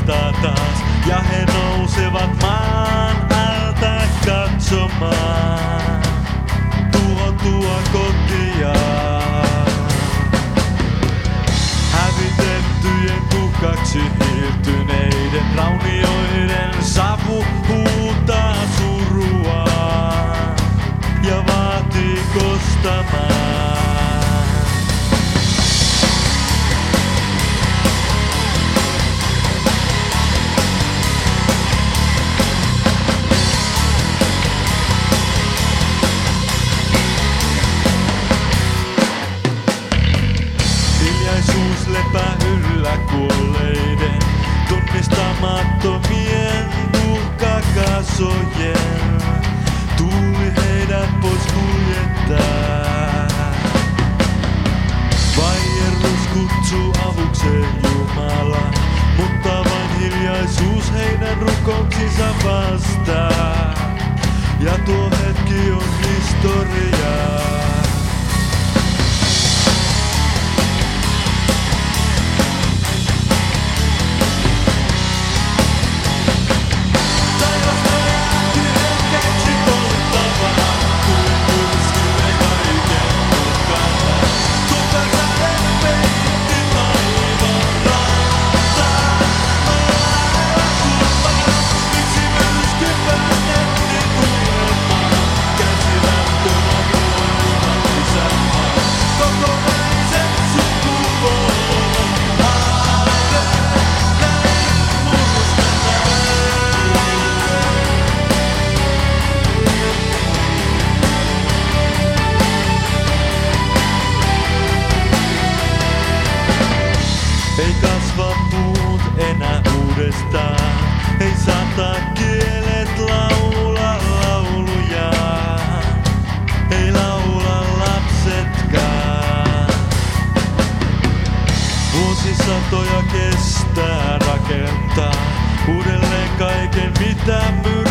loistaa taas. Ja he nousevat maan alta katsomaan tuhottua kotiaan. Hävitettyjen kukaksi hiiltyneiden raunioiden savu huutaa surua ja vaatii kostamaan. Hiljaisuus lepää yllä kuolleiden, tunnistamattomien uhkakasojen. Tuuli heidät pois kuljettaa. Vaierus kutsuu avukseen Jumala, mutta vain hiljaisuus heidän rukouksinsa vastaa. Ja tuo hetki on historiaa. Ei kasva puut enää uudestaan, ei saata kielet laula laulujaan, ei laula lapsetkaan. Vuosisatoja kestää rakentaa uudelleen kaiken mitä